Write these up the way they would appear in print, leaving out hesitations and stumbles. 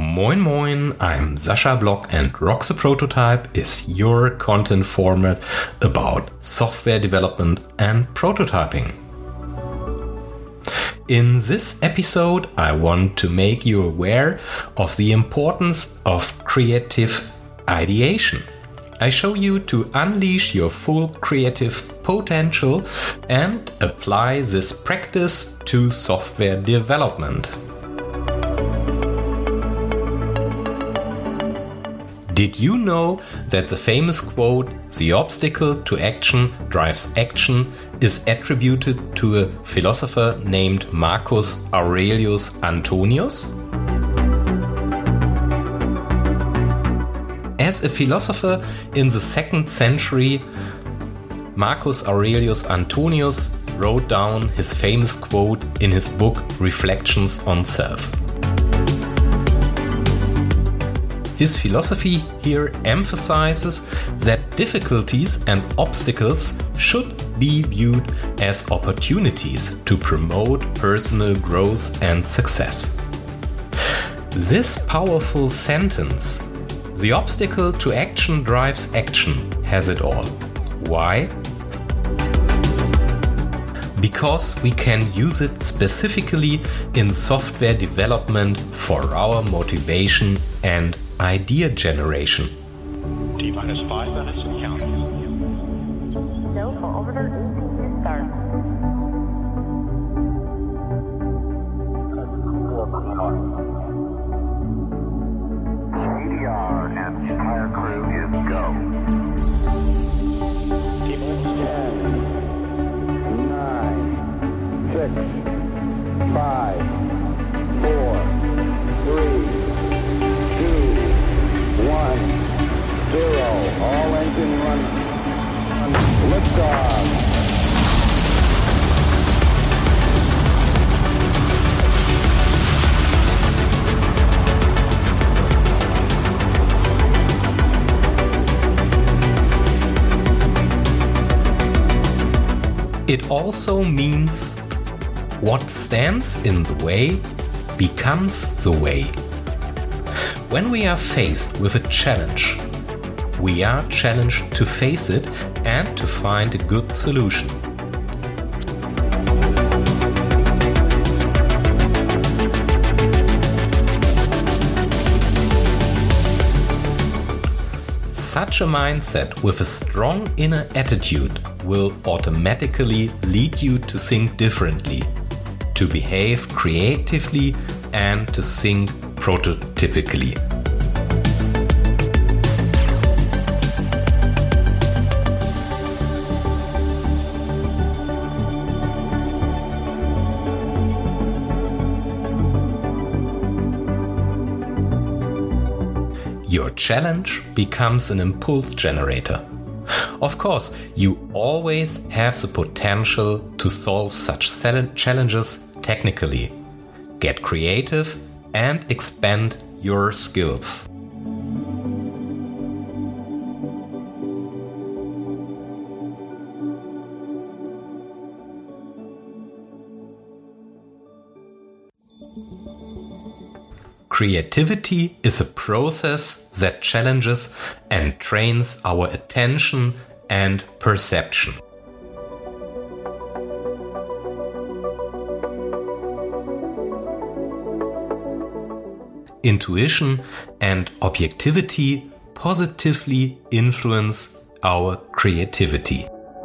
Moin Moin, I'm Sascha Block and Rock the Prototype is your content format about software development and prototyping. In this episode, I want to make you aware of the importance of creative ideation. I show you to unleash your full creative potential and apply this practice to software development. Did you know that the famous quote, "The obstacle to action drives action," is attributed to a philosopher named Marcus Aurelius Antonius? As a philosopher in the 2nd century, Marcus Aurelius Antonius wrote down his famous quote in his book Reflections on Self. His philosophy here emphasizes that difficulties and obstacles should be viewed as opportunities to promote personal growth and success. This powerful sentence, "The obstacle to action drives action," has it all. Why? Because we can use it specifically in software development for our motivation and idea generation. T-5 minutes and counting. Go for orbiter start. ADR and entire crew is go. T-minus 10, 9, 6, 5, 4, 3, 2, 1, 0. All engine run. Liftoff. It also means what stands in the way becomes the way. When we are faced with a challenge, we are challenged to face it and to find a good solution. Such a mindset with a strong inner attitude will automatically lead you to think differently, to behave creatively, and to think prototypically. Your challenge becomes an impulse generator. Of course, you always have the potential to solve such challenges technically. Get creative and expand your skills. Creativity is a process that challenges and trains our attention and perception. Intuition and objectivity positively influence our creativity.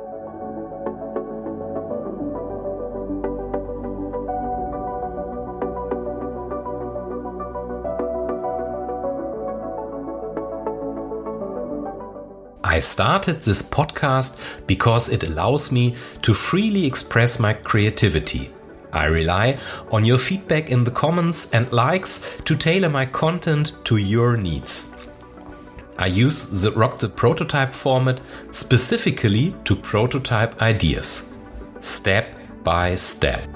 I started this podcast because it allows me to freely express my creativity. I rely on your feedback in the comments and likes to tailor my content to your needs. I use the Rock the Prototype format specifically to prototype ideas, step by step.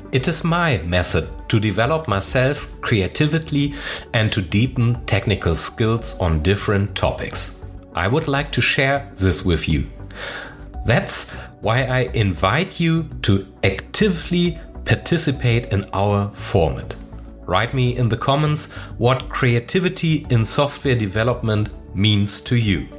It is my method to develop myself creatively and to deepen technical skills on different topics. I would like to share this with you. That's why I invite you to actively participate in our format. Write me in the comments what creativity in software development means to you.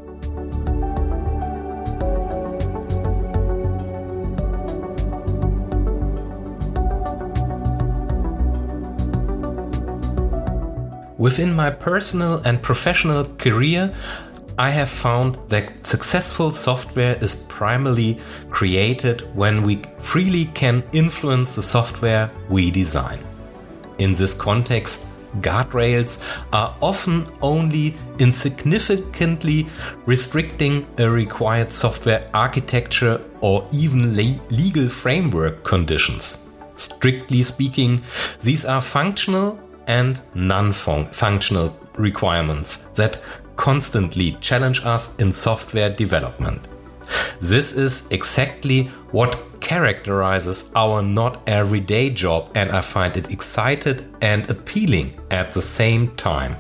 Within my personal and professional career, I have found that successful software is primarily created when we freely can influence the software we design. In this context, guardrails are often only insignificantly restricting a required software architecture or even legal framework conditions. Strictly speaking, these are functional and non-functional requirements that constantly challenge us in software development. This is exactly what characterizes our not everyday job, and I find it exciting and appealing at the same time.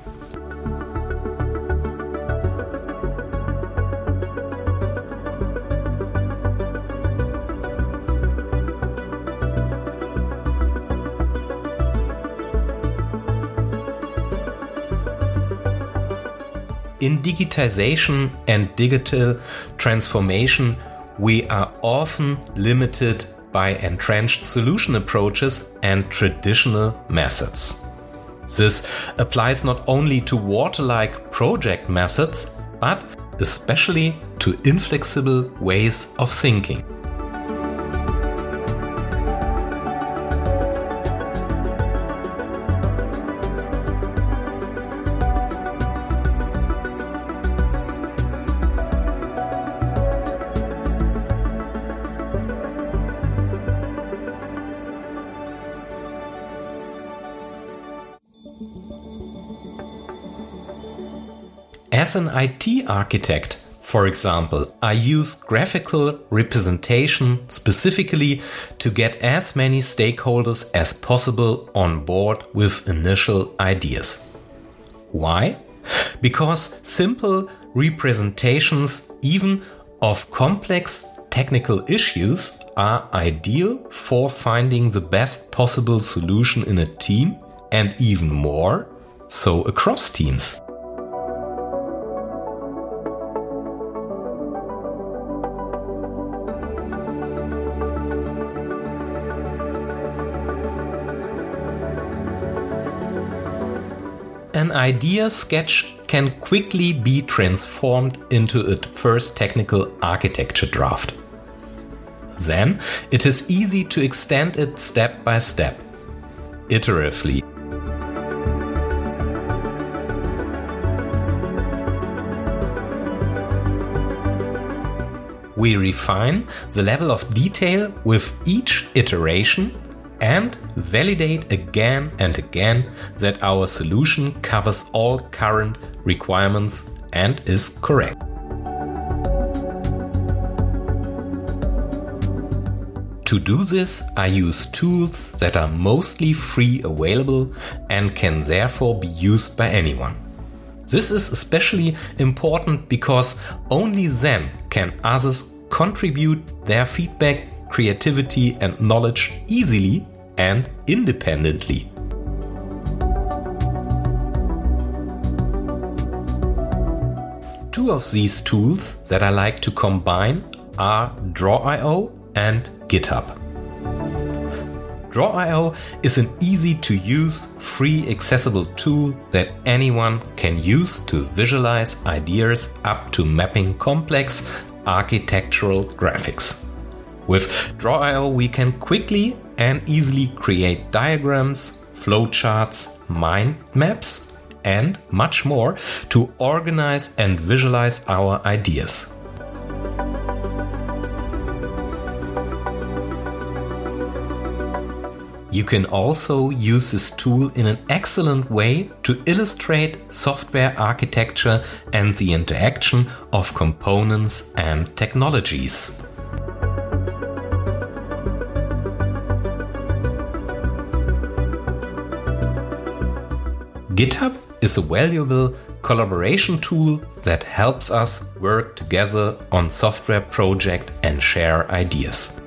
In digitization and digital transformation, we are often limited by entrenched solution approaches and traditional methods. This applies not only to water-like project methods, but especially to inflexible ways of thinking. As an IT architect, for example, I use graphical representation specifically to get as many stakeholders as possible on board with initial ideas. Why? Because simple representations, even of complex technical issues, are ideal for finding the best possible solution in a team, and even more so across teams. An idea sketch can quickly be transformed into a first technical architecture draft. Then it is easy to extend it step by step, iteratively. We refine the level of detail with each iteration and validate again and again that our solution covers all current requirements and is correct. To do this, I use tools that are mostly free available and can therefore be used by anyone. This is especially important because only then can others contribute their feedback, creativity and knowledge easily and independently. Two of these tools that I like to combine are Draw.io and GitHub. Draw.io is an easy-to-use, free accessible tool that anyone can use to visualize ideas up to mapping complex architectural graphics. With Draw.io, we can quickly and easily create diagrams, flowcharts, mind maps, and much more to organize and visualize our ideas. You can also use this tool in an excellent way to illustrate software architecture and the interaction of components and technologies. GitHub is a valuable collaboration tool that helps us work together on software projects and share ideas.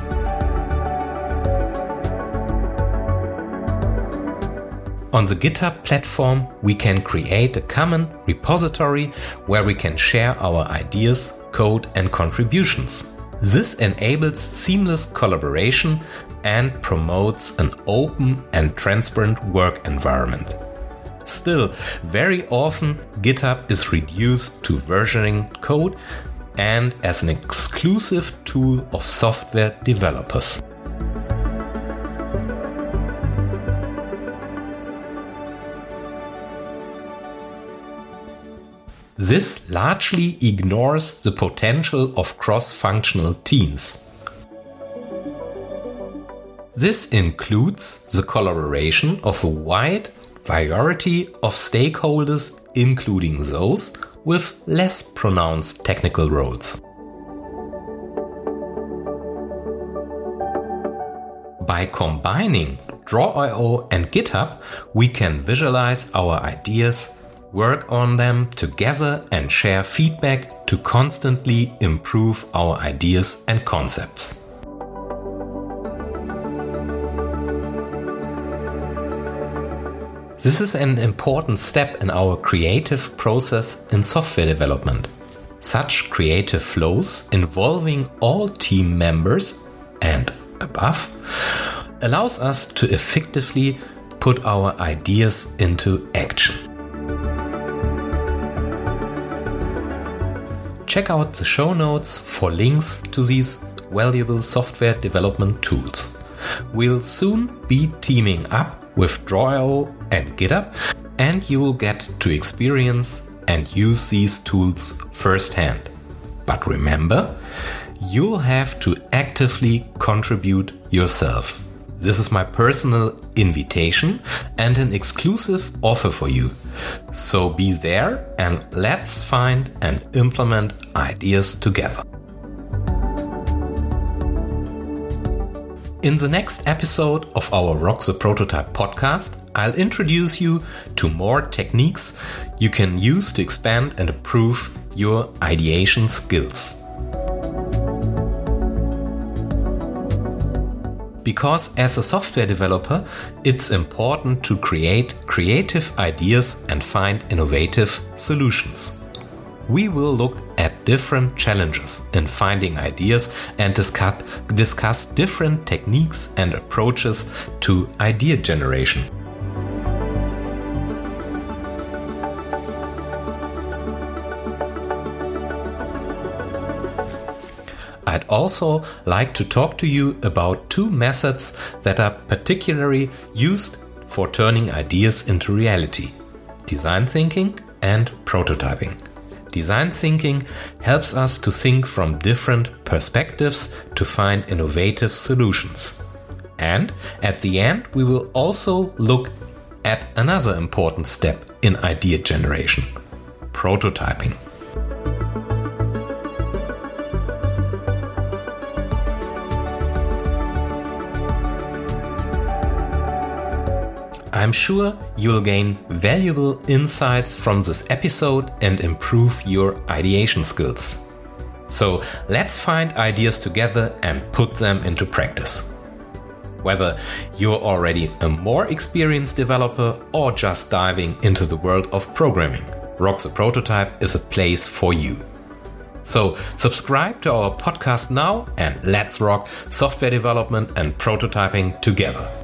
On the GitHub platform, we can create a common repository where we can share our ideas, code, and contributions. This enables seamless collaboration and promotes an open and transparent work environment. Still, very often GitHub is reduced to versioning code and as an exclusive tool of software developers. This largely ignores the potential of cross-functional teams. This includes the collaboration of a wide variety of stakeholders, including those with less pronounced technical roles. By combining Draw.io and GitHub, we can visualize our ideas, work on them together, and share feedback to constantly improve our ideas and concepts. This is an important step in our creative process in software development. Such creative flows involving all team members and above allows us to effectively put our ideas into action. Check out the show notes for links to these valuable software development tools. We'll soon be teaming up with Draw.io and GitHub, and you will get to experience and use these tools firsthand. But remember, you'll have to actively contribute yourself. This is my personal invitation and an exclusive offer for you. So be there and let's find and implement ideas together. In the next episode of our Rock the Prototype podcast, I'll introduce you to more techniques you can use to expand and improve your ideation skills. Because as a software developer, it's important to create creative ideas and find innovative solutions. We will look at different challenges in finding ideas and discuss different techniques and approaches to idea generation. I'd also like to talk to you about two methods that are particularly used for turning ideas into reality: design thinking and prototyping. Design thinking helps us to think from different perspectives to find innovative solutions. And at the end, we will also look at another important step in idea generation: prototyping. I'm sure you'll gain valuable insights from this episode and improve your ideation skills. So let's find ideas together and put them into practice. Whether you're already a more experienced developer or just diving into the world of programming, Rock the Prototype is a place for you. So subscribe to our podcast now and let's rock software development and prototyping together.